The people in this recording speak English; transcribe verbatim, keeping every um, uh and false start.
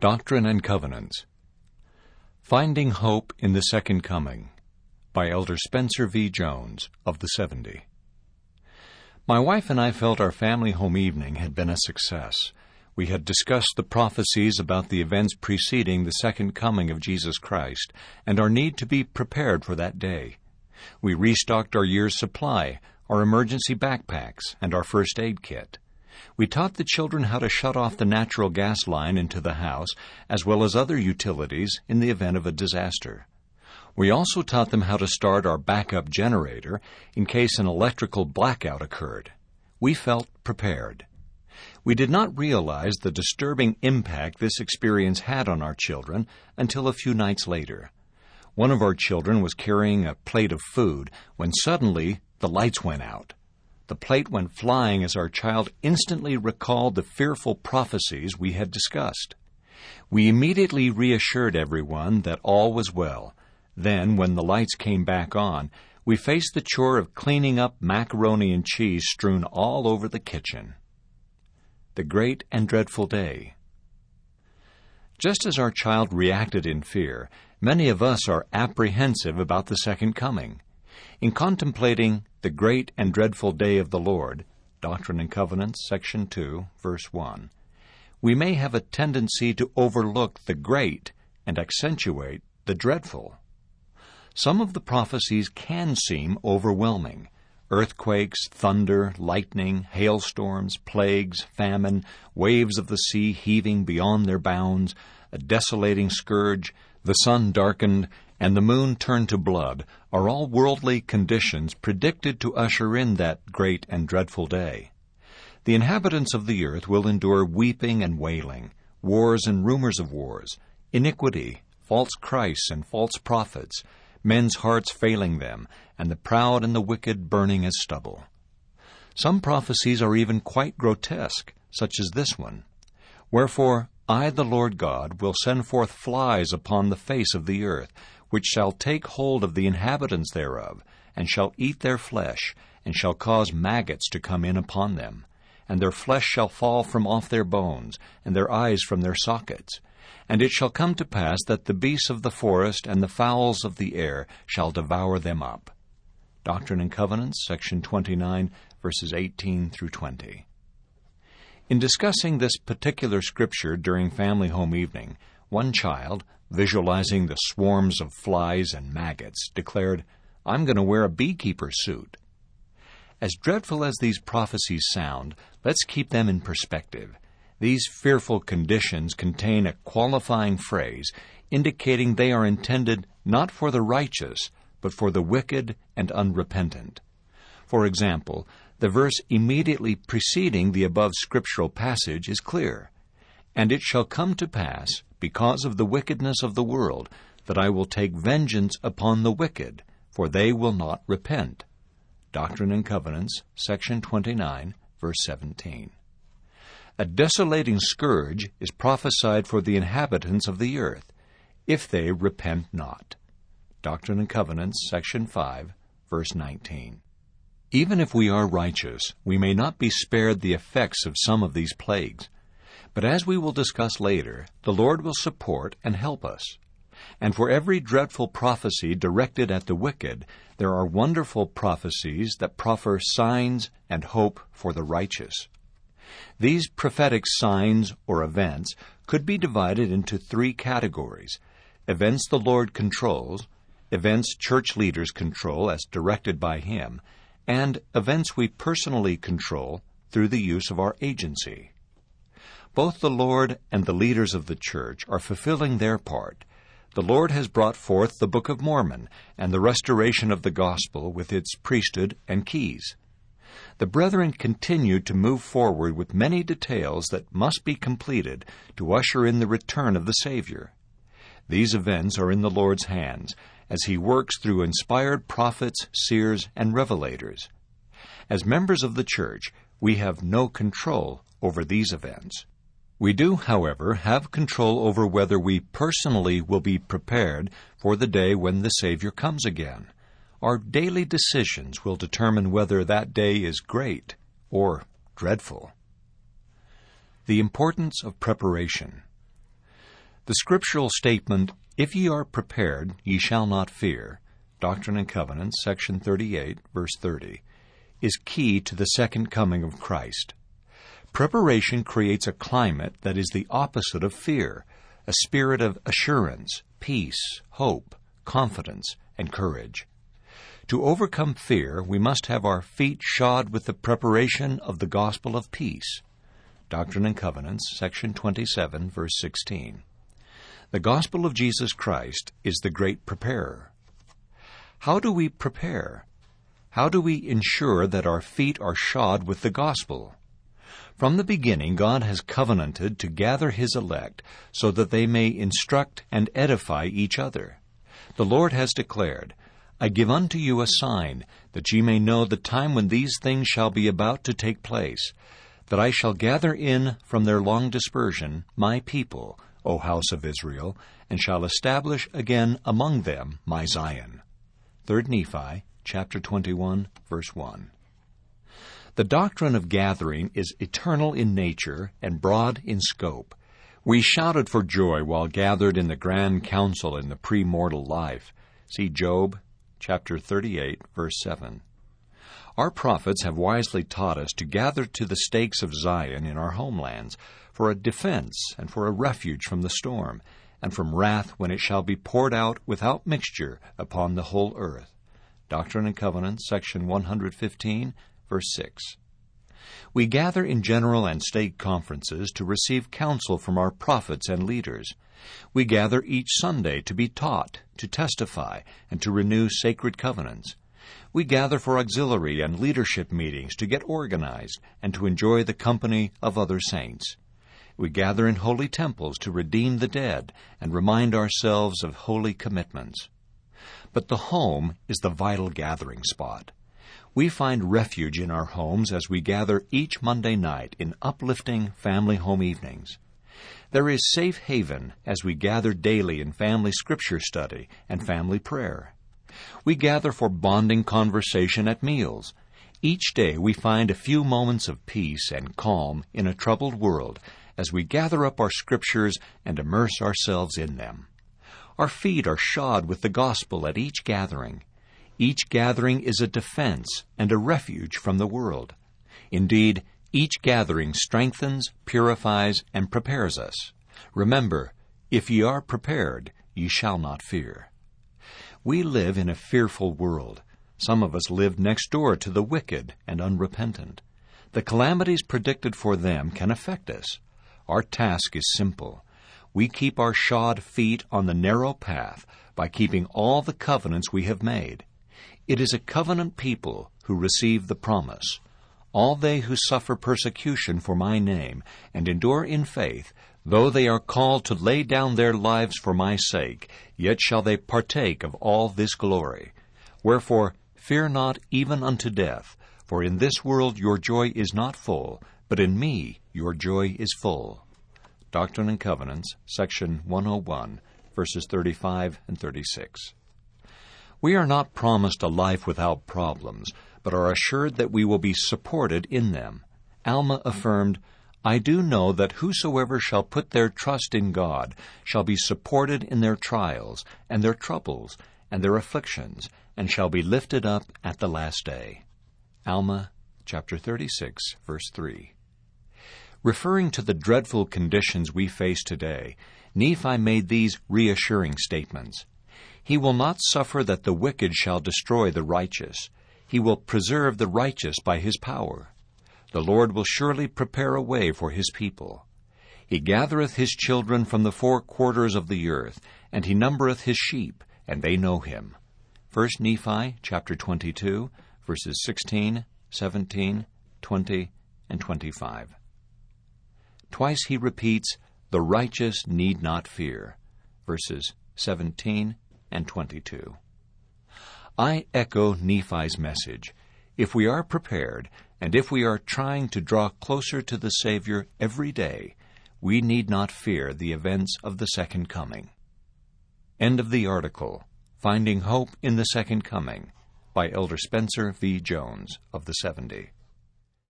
Doctrine and Covenants. Finding Hope in the Second Coming, by Elder Spencer V. Jones of the seventy. My wife and I felt our family home evening had been a success. We had discussed the prophecies about the events preceding the second coming of Jesus Christ and our need to be prepared for that day. We restocked our year's supply, our emergency backpacks, and our first aid kit. We taught the children how to shut off the natural gas line into the house, as well as other utilities in the event of a disaster. We also taught them how to start our backup generator in case an electrical blackout occurred. We felt prepared. We did not realize the disturbing impact this experience had on our children until a few nights later. One of our children was carrying a plate of food when suddenly the lights went out. The plate went flying as our child instantly recalled the fearful prophecies we had discussed. We immediately reassured everyone that all was well. Then, when the lights came back on, we faced the chore of cleaning up macaroni and cheese strewn all over the kitchen. The Great and Dreadful Day. Just as our child reacted in fear, many of us are apprehensive about the second coming. In contemplating the great and dreadful day of the Lord, Doctrine and Covenants, section two, verse one, we may have a tendency to overlook the great and accentuate the dreadful. Some of the prophecies can seem overwhelming. Earthquakes, thunder, lightning, hailstorms, plagues, famine, waves of the sea heaving beyond their bounds, a desolating scourge, the sun darkened, and the moon turned to blood are all worldly conditions predicted to usher in that great and dreadful day. The inhabitants of the earth will endure weeping and wailing, wars and rumors of wars, iniquity, false Christs and false prophets, men's hearts failing them, and the proud and the wicked burning as stubble. Some prophecies are even quite grotesque, such as this one. Wherefore, I, the Lord God, will send forth flies upon the face of the earth, which shall take hold of the inhabitants thereof, and shall eat their flesh, and shall cause maggots to come in upon them. And their flesh shall fall from off their bones, and their eyes from their sockets. And it shall come to pass that the beasts of the forest and the fowls of the air shall devour them up. Doctrine and Covenants, section twenty-nine, verses eighteen through twenty. In discussing this particular scripture during family home evening, one child, visualizing the swarms of flies and maggots, declared, "I'm going to wear a beekeeper's suit." As dreadful as these prophecies sound, let's keep them in perspective. These fearful conditions contain a qualifying phrase indicating they are intended not for the righteous, but for the wicked and unrepentant. For example, the verse immediately preceding the above scriptural passage is clear. "And it shall come to pass, because of the wickedness of the world, that I will take vengeance upon the wicked, for they will not repent." Doctrine and Covenants, section twenty-nine, verse seventeen. A desolating scourge is prophesied for the inhabitants of the earth, if they repent not. Doctrine and Covenants, section five, verse nineteen. Even if we are righteous, we may not be spared the effects of some of these plagues. But as we will discuss later, the Lord will support and help us. And for every dreadful prophecy directed at the wicked, there are wonderful prophecies that proffer signs and hope for the righteous. These prophetic signs or events could be divided into three categories: events the Lord controls, events church leaders control as directed by Him, and events we personally control through the use of our agency. Both the Lord and the leaders of the church are fulfilling their part. The Lord has brought forth the Book of Mormon and the restoration of the gospel with its priesthood and keys. The brethren continue to move forward with many details that must be completed to usher in the return of the Savior. These events are in the Lord's hands, as He works through inspired prophets, seers, and revelators. As members of the church, we have no control over these events. We do, however, have control over whether we personally will be prepared for the day when the Savior comes again. Our daily decisions will determine whether that day is great or dreadful. The importance of preparation. The scriptural statement, "If ye are prepared, ye shall not fear," Doctrine and Covenants, section thirty-eight, verse thirty, is key to the second coming of Christ. Preparation creates a climate that is the opposite of fear, a spirit of assurance, peace, hope, confidence, and courage. To overcome fear, we must have our feet shod with the preparation of the gospel of peace. Doctrine and Covenants, section twenty-seven, verse sixteen. The gospel of Jesus Christ is the great preparer. How do we prepare? How do we ensure that our feet are shod with the gospel? From the beginning, God has covenanted to gather His elect so that they may instruct and edify each other. The Lord has declared, "I give unto you a sign, that ye may know the time when these things shall be about to take place, that I shall gather in from their long dispersion my people, O house of Israel, and shall establish again among them my Zion." Third Nephi, chapter twenty-one, verse one. The doctrine of gathering is eternal in nature and broad in scope. We shouted for joy while gathered in the grand council in the pre-mortal life. See Job, chapter thirty-eight, verse seven. Our prophets have wisely taught us to gather to the stakes of Zion in our homelands for a defense and for a refuge from the storm, and from wrath when it shall be poured out without mixture upon the whole earth. Doctrine and Covenants, section one hundred fifteen, verse six. We gather in general and state conferences to receive counsel from our prophets and leaders. We gather each Sunday to be taught, to testify, and to renew sacred covenants. We gather for auxiliary and leadership meetings to get organized and to enjoy the company of other saints. We gather in holy temples to redeem the dead and remind ourselves of holy commitments. But the home is the vital gathering spot. We find refuge in our homes as we gather each Monday night in uplifting family home evenings. There is safe haven as we gather daily in family scripture study and family prayer. We gather for bonding conversation at meals. Each day we find a few moments of peace and calm in a troubled world as we gather up our scriptures and immerse ourselves in them. Our feet are shod with the gospel at each gathering. Each gathering is a defense and a refuge from the world. Indeed, each gathering strengthens, purifies, and prepares us. Remember, if ye are prepared, ye shall not fear. We live in a fearful world. Some of us live next door to the wicked and unrepentant. The calamities predicted for them can affect us. Our task is simple. We keep our shod feet on the narrow path by keeping all the covenants we have made. It is a covenant people who receive the promise. All they who suffer persecution for my name and endure in faith, though they are called to lay down their lives for my sake, yet shall they partake of all this glory. Wherefore, fear not even unto death, for in this world your joy is not full, but in me your joy is full. Doctrine and Covenants, section one oh one, verses thirty-five and thirty-six. We are not promised a life without problems, but are assured that we will be supported in them. Alma affirmed, "I do know that whosoever shall put their trust in God shall be supported in their trials, and their troubles, and their afflictions, and shall be lifted up at the last day." Alma, chapter thirty-six, verse three. Referring to the dreadful conditions we face today, Nephi made these reassuring statements. He will not suffer that the wicked shall destroy the righteous. He will preserve the righteous by His power. The Lord will surely prepare a way for His people. He gathereth His children from the four quarters of the earth, and He numbereth His sheep, and they know Him. First Nephi, chapter twenty-two, verses sixteen, seventeen, twenty, and twenty-five. Twice he repeats, "The righteous need not fear," verses seventeen and twenty-two. I echo Nephi's message. If we are prepared, and if we are trying to draw closer to the Savior every day, we need not fear the events of the Second Coming. End of the article, Finding Hope in the Second Coming, by Elder Spencer V. Jones of the seventy.